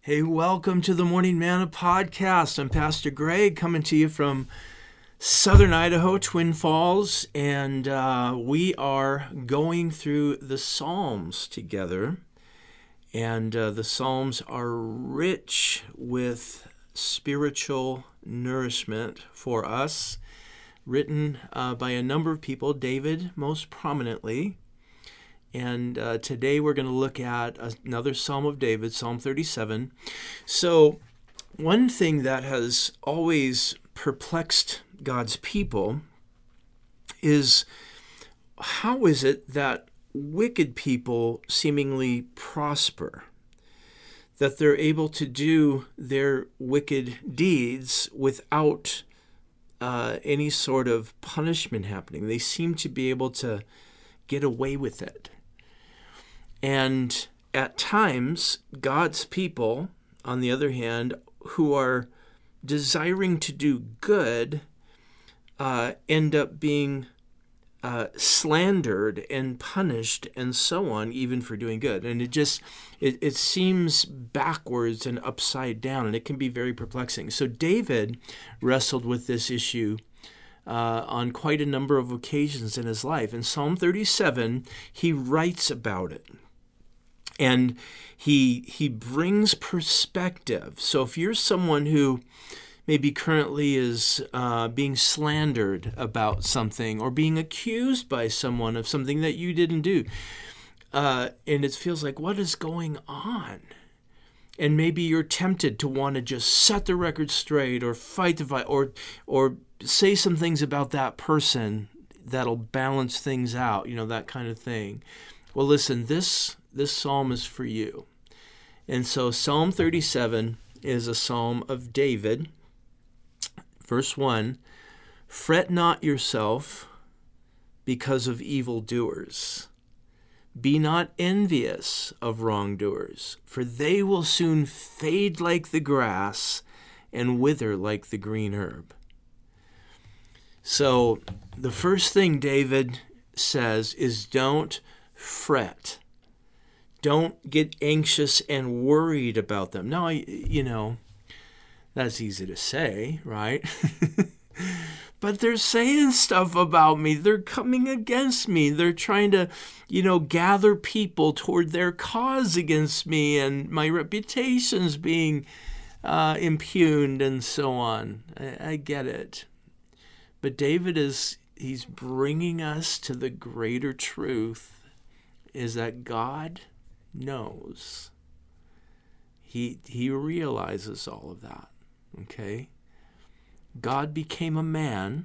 Hey, welcome to the Morning Manna Podcast. I'm Pastor Greg coming to you from Southern Idaho, Twin Falls, and we are going through the Psalms together. And the Psalms are rich with spiritual nourishment for us, written by a number of people, David most prominently. And today we're going to look at another Psalm of David, Psalm 37. So one thing that has always perplexed God's people is how is it that wicked people seemingly prosper, that they're able to do their wicked deeds without any sort of punishment happening. They seem to be able to get away with it. And at times, God's people, on the other hand, who are desiring to do good, end up being slandered and punished and so on, even for doing good. And it seems backwards and upside down, and it can be very perplexing. So David wrestled with this issue on quite a number of occasions in his life. In Psalm 37, he writes about it. And he brings perspective. So if you're someone who maybe currently is being slandered about something or being accused by someone of something that you didn't do, and it feels like, what is going on? And maybe you're tempted to want to just set the record straight or fight the fight or say some things about that person that'll balance things out, that kind of thing. Well, listen, this psalm is for you. And so Psalm 37 is a psalm of David. Verse 1, fret not yourself because of evildoers. Be not envious of wrongdoers, for they will soon fade like the grass and wither like the green herb. So the first thing David says is don't fret. Don't get anxious and worried about them. Now, that's easy to say, right? But they're saying stuff about me. They're coming against me. They're trying to, gather people toward their cause against me, and my reputation's being impugned and so on. I get it. But David he's bringing us to the greater truth, is that God knows. He realizes all of that, okay? God became a man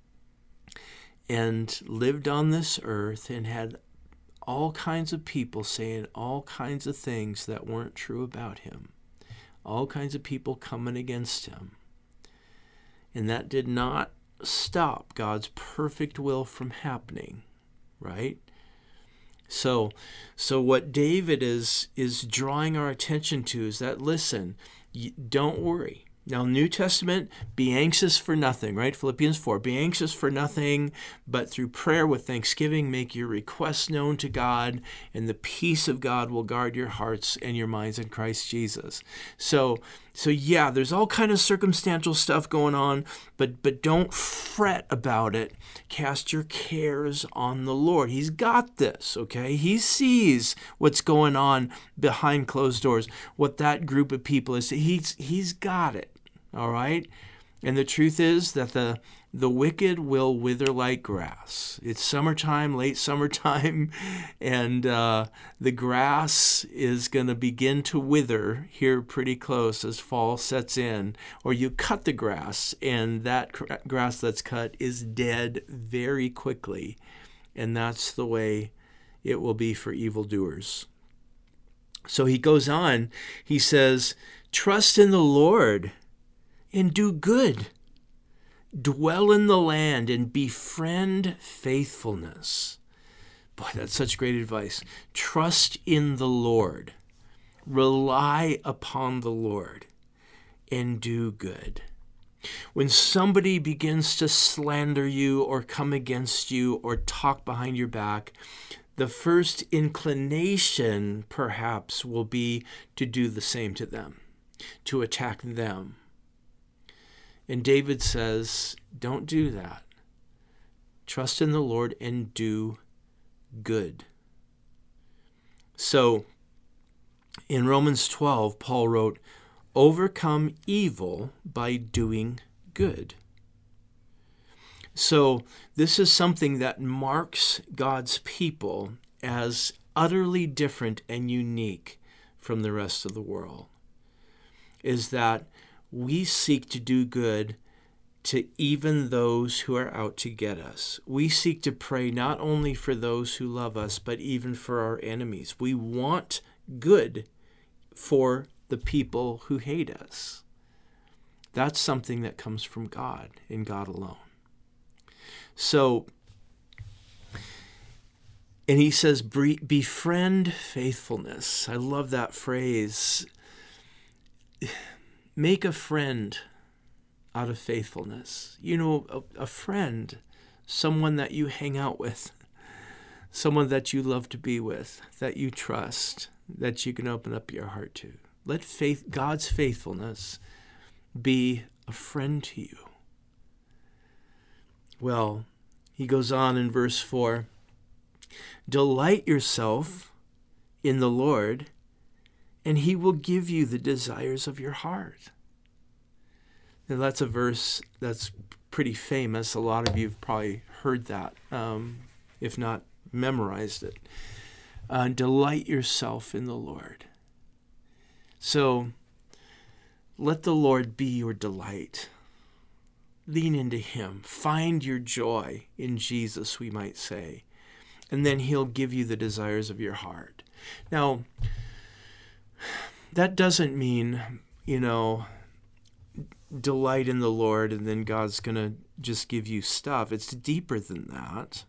and lived on this earth and had all kinds of people saying all kinds of things that weren't true about him. All kinds of people coming against him. And that did not stop God's perfect will from happening, right? So what David is drawing our attention to is that, listen, don't worry. Now, New Testament, be anxious for nothing, right? Philippians 4, be anxious for nothing, but through prayer with thanksgiving, make your requests known to God, and the peace of God will guard your hearts and your minds in Christ Jesus. So yeah, there's all kind of circumstantial stuff going on, but don't fret about it. Cast your cares on the Lord. He's got this, okay? He sees what's going on behind closed doors, what that group of people is. He's got it, all right? And the truth is that the wicked will wither like grass. It's summertime, late summertime, and the grass is going to begin to wither here pretty close as fall sets in. Or you cut the grass, and that grass that's cut is dead very quickly. And that's the way it will be for evildoers. So he goes on, he says, trust in the Lord and do good. Dwell in the land and befriend faithfulness. Boy, that's such great advice. Trust in the Lord. Rely upon the Lord and do good. When somebody begins to slander you or come against you or talk behind your back, the first inclination perhaps will be to do the same to them, to attack them. And David says, don't do that. Trust in the Lord and do good. So in Romans 12, Paul wrote, overcome evil by doing good. So this is something that marks God's people as utterly different and unique from the rest of the world, is that we seek to do good to even those who are out to get us. We seek to pray not only for those who love us, but even for our enemies. We want good for the people who hate us. That's something that comes from God and God alone. So, and he says, befriend faithfulness. I love that phrase. Make a friend out of faithfulness. You know, a friend, someone that you hang out with, someone that you love to be with, that you trust, that you can open up your heart to. Let God's faithfulness be a friend to you. Well, he goes on in verse 4, delight yourself in the Lord, and he will give you the desires of your heart. Now, that's a verse that's pretty famous. A lot of you have probably heard that, if not memorized it. Delight yourself in the Lord. So let the Lord be your delight. Lean into him. Find your joy in Jesus, we might say. And then he'll give you the desires of your heart. Now, that doesn't mean, delight in the Lord and then God's going to just give you stuff. It's deeper than that.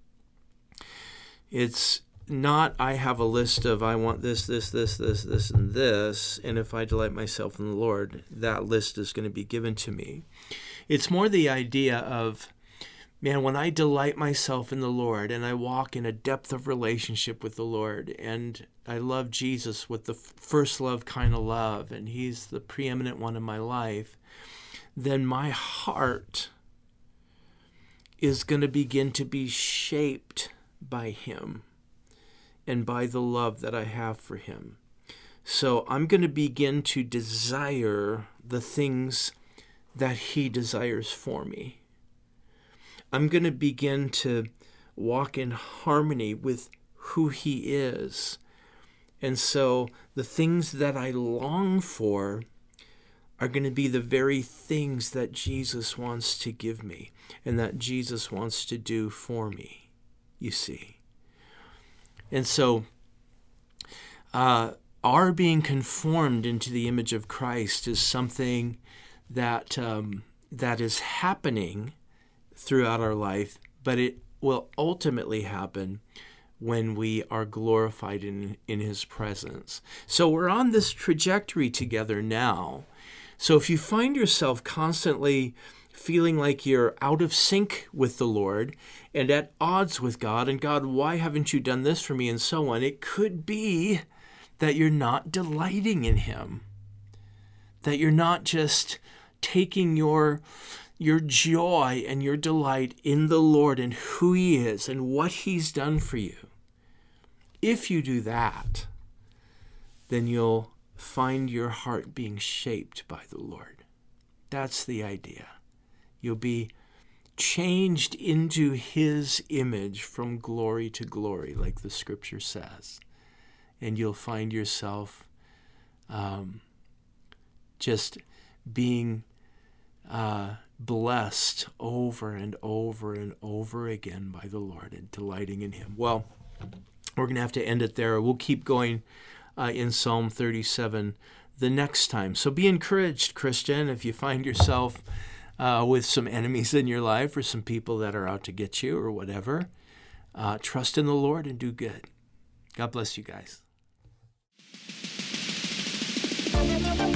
It's not, I have a list of, I want this, and this, and if I delight myself in the Lord, that list is going to be given to me. It's more the idea of, man, when I delight myself in the Lord and I walk in a depth of relationship with the Lord and I love Jesus with the first love kind of love, and he's the preeminent one in my life, then my heart is going to begin to be shaped by him and by the love that I have for him. So I'm going to begin to desire the things that he desires for me. I'm going to begin to walk in harmony with who he is. And so the things that I long for are going to be the very things that Jesus wants to give me and that Jesus wants to do for me, you see. And so our being conformed into the image of Christ is something that that is happening throughout our life, but it will ultimately happen when we are glorified in his presence. So we're on this trajectory together now. So if you find yourself constantly feeling like you're out of sync with the Lord and at odds with God, and God, why haven't you done this for me, and so on, it could be that you're not delighting in him, that you're not just taking your joy and your delight in the Lord and who he is and what he's done for you. If you do that, then you'll find your heart being shaped by the Lord. That's the idea. You'll be changed into his image from glory to glory, like the scripture says. And you'll find yourself just being blessed over and over and over again by the Lord and delighting in him. Well, we're going to have to end it there. We'll keep going in Psalm 37 the next time. So be encouraged, Christian, if you find yourself with some enemies in your life or some people that are out to get you or whatever. Trust in the Lord and do good. God bless you guys.